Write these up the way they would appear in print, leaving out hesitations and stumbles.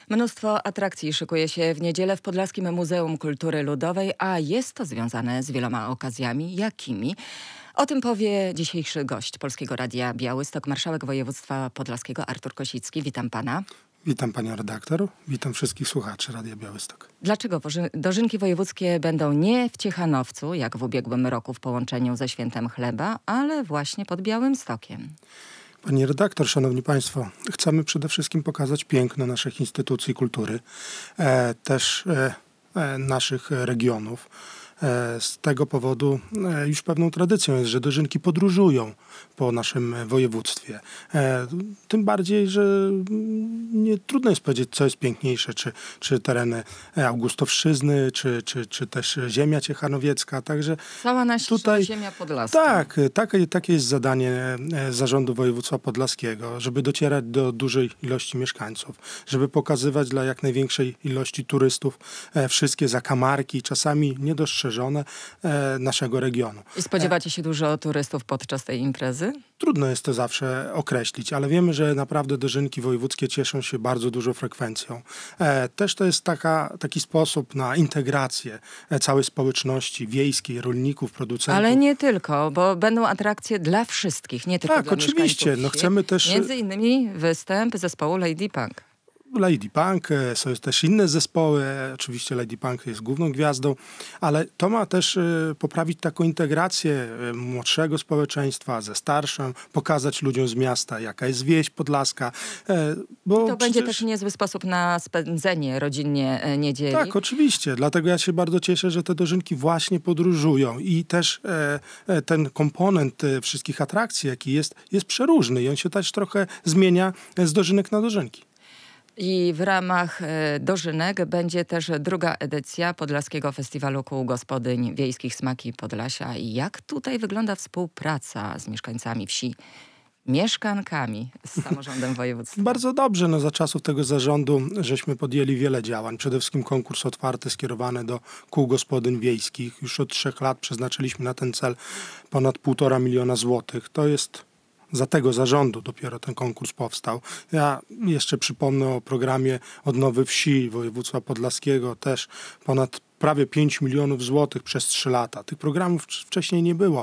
Mnóstwo atrakcji szykuje się w niedzielę w Podlaskim Muzeum Kultury Ludowej, a jest to związane z wieloma okazjami. Jakimi? O tym powie dzisiejszy gość Polskiego Radia Białystok, marszałek województwa podlaskiego Artur Kosicki. Witam pana. Witam panią redaktor, witam wszystkich słuchaczy Radia Białystok. Dlaczego dożynki wojewódzkie będą nie w Ciechanowcu, jak w ubiegłym roku w połączeniu ze Świętem Chleba, ale właśnie pod Białymstokiem? Pani redaktor, szanowni państwo, chcemy przede wszystkim pokazać piękno naszych instytucji kultury, też naszych regionów. Z tego powodu już pewną tradycją jest, że dożynki podróżują po naszym województwie. Tym bardziej, że nie trudno jest powiedzieć, co jest piękniejsze, czy tereny Augustowszczyzny, czy też ziemia ciechanowiecka. Także cała nasza tutaj, ziemia podlaska. Tak, takie jest zadanie Zarządu Województwa Podlaskiego, żeby docierać do dużej ilości mieszkańców, żeby pokazywać dla jak największej ilości turystów wszystkie zakamarki, czasami niedostrzeżone naszego regionu. I spodziewacie się dużo turystów podczas tej imprezy? Trudno jest to zawsze określić, ale wiemy, że naprawdę dożynki wojewódzkie cieszą się bardzo dużą frekwencją. Też to jest taki sposób na integrację całej społeczności wiejskiej, rolników, producentów. Ale nie tylko, bo będą atrakcje dla wszystkich, nie tylko dla oczywiście. mieszkańców wsi. Chcemy też... Między innymi występ zespołu Lady Punk. Lady Punk, są też inne zespoły, oczywiście Lady Punk jest główną gwiazdą, ale to ma też poprawić taką integrację młodszego społeczeństwa ze starszym, pokazać ludziom z miasta, jaka jest wieś podlaska. Bo to będzie też niezły sposób na spędzenie rodzinnie niedzieli. Tak, oczywiście. Dlatego ja się bardzo cieszę, że te dożynki właśnie podróżują i też ten komponent wszystkich atrakcji, jaki jest przeróżny i on się też trochę zmienia z dożynek na dożynki. I w ramach dożynek będzie też druga edycja Podlaskiego Festiwalu Kół Gospodyń Wiejskich Smaki Podlasia. I jak tutaj wygląda współpraca z mieszkańcami wsi, mieszkankami z samorządem województwa? Bardzo dobrze. Za czasów tego zarządu żeśmy podjęli wiele działań. Przede wszystkim konkurs otwarty skierowany do kół gospodyń wiejskich. Już od 3 lat przeznaczyliśmy na ten cel ponad 1,5 miliona złotych. To jest... Za tego zarządu dopiero ten konkurs powstał. Ja jeszcze przypomnę o programie Odnowy Wsi województwa podlaskiego, też ponad prawie 5 milionów złotych przez 3 lata. Tych programów wcześniej nie było.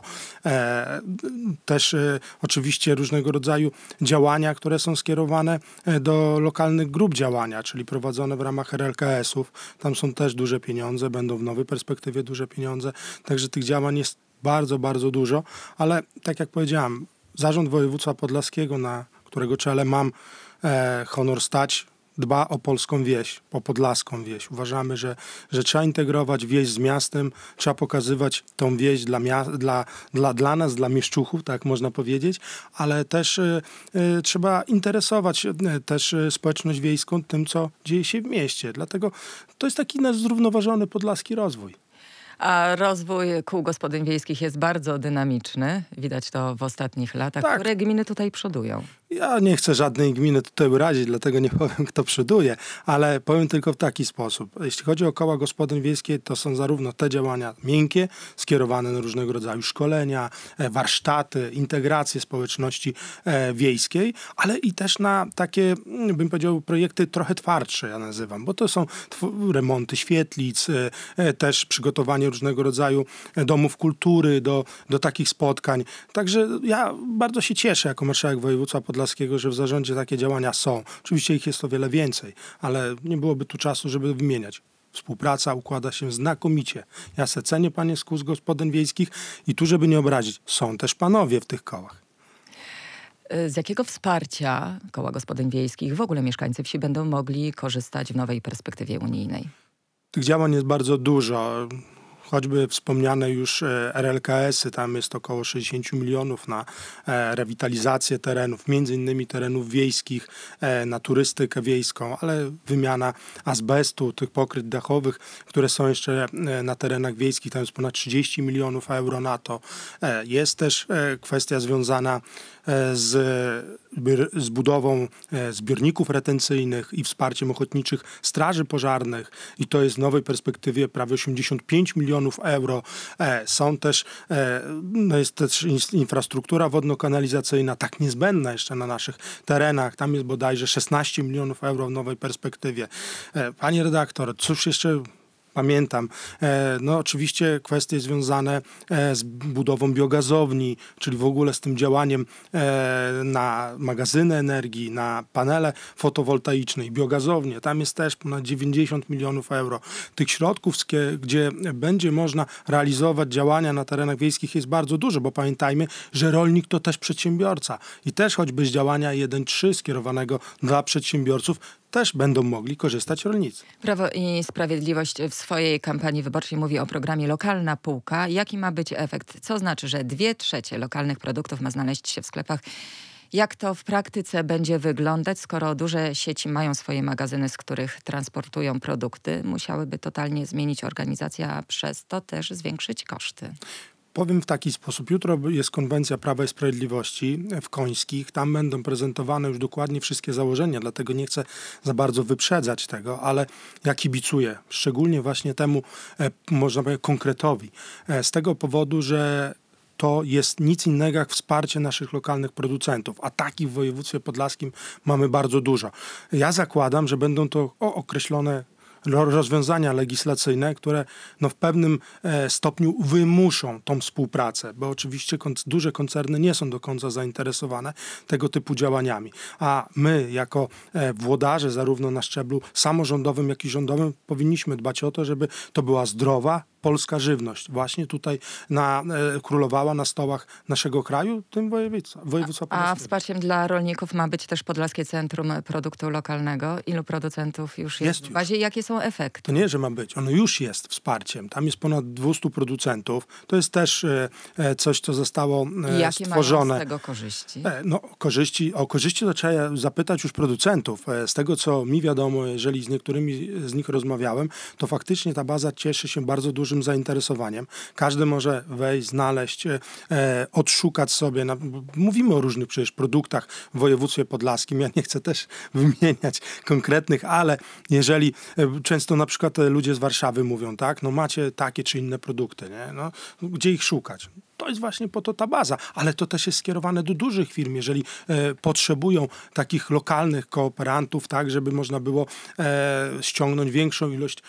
Też oczywiście różnego rodzaju działania, które są skierowane do lokalnych grup działania, czyli prowadzone w ramach RLKS-ów. Tam są też duże pieniądze, będą w nowej perspektywie duże pieniądze. Także tych działań jest bardzo, bardzo dużo, ale tak jak powiedziałem, Zarząd Województwa Podlaskiego, na którego czele mam honor stać, dba o polską wieś, o podlaską wieś. Uważamy, że trzeba integrować wieś z miastem, trzeba pokazywać tą wieś dla nas, dla mieszczuchów, tak można powiedzieć, ale też trzeba interesować też społeczność wiejską tym, co dzieje się w mieście. Dlatego to jest taki nasz zrównoważony podlaski rozwój. A rozwój kół gospodyń wiejskich jest bardzo dynamiczny. Widać to w ostatnich latach. Tak. Które gminy tutaj przodują? Ja nie chcę żadnej gminy tutaj urazić, dlatego nie powiem, kto przoduje, ale powiem tylko w taki sposób. Jeśli chodzi o koła gospodyń wiejskie, to są zarówno te działania miękkie, skierowane na różnego rodzaju szkolenia, warsztaty, integrację społeczności wiejskiej, ale i też na takie, bym powiedział, projekty trochę twardsze, ja nazywam, bo to są remonty świetlic, też przygotowanie różnego rodzaju domów kultury do takich spotkań. Także ja bardzo się cieszę jako marszałek województwa podlaskiego, że w zarządzie takie działania są. Oczywiście ich jest o wiele więcej, ale nie byłoby tu czasu, żeby wymieniać. Współpraca układa się znakomicie. Ja se cenię panie z kół gospodyń wiejskich i tu, żeby nie obrazić, są też panowie w tych kołach. Z jakiego wsparcia koła gospodyń wiejskich w ogóle mieszkańcy wsi będą mogli korzystać w nowej perspektywie unijnej? Tych działań jest bardzo dużo. Choćby wspomniane już RLKS-y, tam jest około 60 milionów na rewitalizację terenów, między innymi terenów wiejskich, na turystykę wiejską, ale wymiana azbestu, tych pokryt dachowych, które są jeszcze na terenach wiejskich, tam jest ponad 30 milionów euro na to. Jest też kwestia związana z z budową zbiorników retencyjnych i wsparciem ochotniczych straży pożarnych i to jest w nowej perspektywie prawie 85 milionów euro. Jest też infrastruktura wodno-kanalizacyjna, tak niezbędna jeszcze na naszych terenach. Tam jest bodajże 16 milionów euro w nowej perspektywie. Pani redaktor, cóż jeszcze pamiętam? No oczywiście kwestie związane z budową biogazowni, czyli w ogóle z tym działaniem na magazyny energii, na panele fotowoltaiczne i biogazownie. Tam jest też ponad 90 milionów euro. Tych środków, gdzie będzie można realizować działania na terenach wiejskich jest bardzo dużo, bo pamiętajmy, że rolnik to też przedsiębiorca i też choćby z działania 1.3 skierowanego dla przedsiębiorców też będą mogli korzystać rolnicy. Prawo i Sprawiedliwość w swojej kampanii wyborczej mówi o programie Lokalna Półka. Jaki ma być efekt? Co znaczy, że 2/3 lokalnych produktów ma znaleźć się w sklepach? Jak to w praktyce będzie wyglądać, skoro duże sieci mają swoje magazyny, z których transportują produkty? Musiałyby totalnie zmienić organizację, a przez to też zwiększyć koszty. Powiem w taki sposób. Jutro jest konwencja Prawa i Sprawiedliwości w Końskich. Tam będą prezentowane już dokładnie wszystkie założenia, dlatego nie chcę za bardzo wyprzedzać tego, ale ja kibicuję. Szczególnie właśnie temu, można powiedzieć, konkretowi. Z tego powodu, że to jest nic innego jak wsparcie naszych lokalnych producentów, a takich w województwie podlaskim mamy bardzo dużo. Ja zakładam, że będą to określone rozwiązania legislacyjne, które w pewnym stopniu wymuszą tą współpracę, bo oczywiście duże koncerny nie są do końca zainteresowane tego typu działaniami. A my jako włodarze zarówno na szczeblu samorządowym, jak i rządowym powinniśmy dbać o to, żeby to była zdrowa, polska żywność właśnie tutaj królowała na stołach naszego kraju, tym województwa podlaskiego. A wsparciem dla rolników ma być też Podlaskie Centrum Produktu Lokalnego. Ilu producentów już jest w bazie? Jakie są efekty? To nie, że ma być. Ono już jest wsparciem. Tam jest ponad 200 producentów. To jest też coś, co zostało stworzone. Jakie mają z tego korzyści? O korzyści to trzeba zapytać już producentów. Z tego, co mi wiadomo, jeżeli z niektórymi z nich rozmawiałem, to faktycznie ta baza cieszy się bardzo dużym zainteresowaniem. Każdy może wejść, znaleźć, odszukać sobie. Mówimy o różnych przecież produktach w województwie podlaskim. Ja nie chcę też wymieniać konkretnych, ale jeżeli często na przykład ludzie z Warszawy mówią, tak, macie takie czy inne produkty, nie? Gdzie ich szukać? To jest właśnie po to ta baza, ale to też jest skierowane do dużych firm, jeżeli potrzebują takich lokalnych kooperantów, tak, żeby można było ściągnąć większą ilość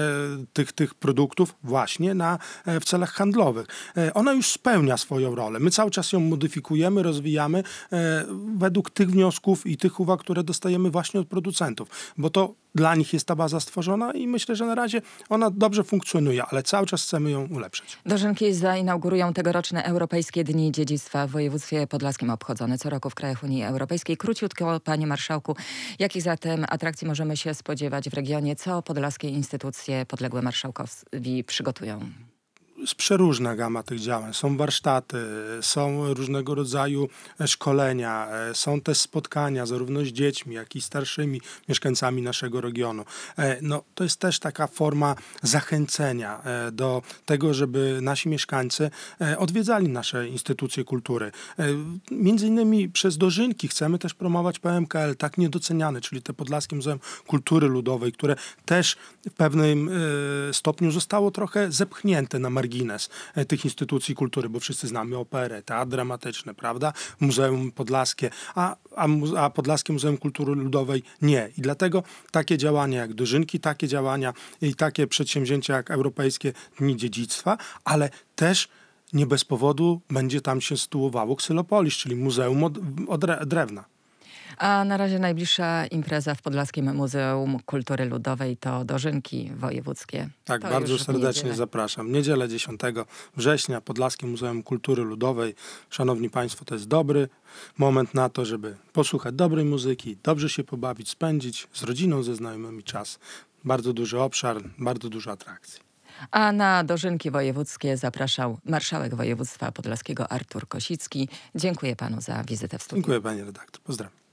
tych produktów właśnie w celach handlowych. Ona już spełnia swoją rolę. My cały czas ją modyfikujemy, rozwijamy według tych wniosków i tych uwag, które dostajemy właśnie od producentów, bo to dla nich jest ta baza stworzona i myślę, że na razie ona dobrze funkcjonuje, ale cały czas chcemy ją ulepszyć. Dożynki zainaugurują tegoroczne Europejskie Dni Dziedzictwa w województwie podlaskim obchodzone co roku w krajach Unii Europejskiej. Króciutko, panie marszałku, jakich zatem atrakcji możemy się spodziewać w regionie? Co podlaskie instytucje podległe marszałkowi przygotują? Przeróżna gama tych działań. Są warsztaty, są różnego rodzaju szkolenia, są też spotkania zarówno z dziećmi, jak i starszymi mieszkańcami naszego regionu. To jest też taka forma zachęcenia do tego, żeby nasi mieszkańcy odwiedzali nasze instytucje kultury. Między innymi przez dożynki chcemy też promować PMKL, tak niedoceniany, czyli te Podlaskie Muzeum Kultury Ludowej, które też w pewnym stopniu zostało trochę zepchnięte na margines tych instytucji kultury, bo wszyscy znamy operę, teatr dramatyczny, prawda? Muzeum Podlaskie, a Podlaskie Muzeum Kultury Ludowej nie. I dlatego takie działania jak dożynki, takie działania i takie przedsięwzięcia jak Europejskie Dni Dziedzictwa, ale też nie bez powodu będzie tam się sytuowało Ksylopolis, czyli Muzeum od Drewna. A na razie najbliższa impreza w Podlaskim Muzeum Kultury Ludowej to dożynki wojewódzkie. Tak, to bardzo serdecznie zapraszam. Niedzielę 10 września, Podlaskie Muzeum Kultury Ludowej. Szanowni Państwo, to jest dobry moment na to, żeby posłuchać dobrej muzyki, dobrze się pobawić, spędzić z rodziną, ze znajomymi czas. Bardzo duży obszar, bardzo dużo atrakcji. A na dożynki wojewódzkie zapraszał marszałek województwa podlaskiego Artur Kosicki. Dziękuję panu za wizytę w studiu. Dziękuję, panie redaktor. Pozdrawiam.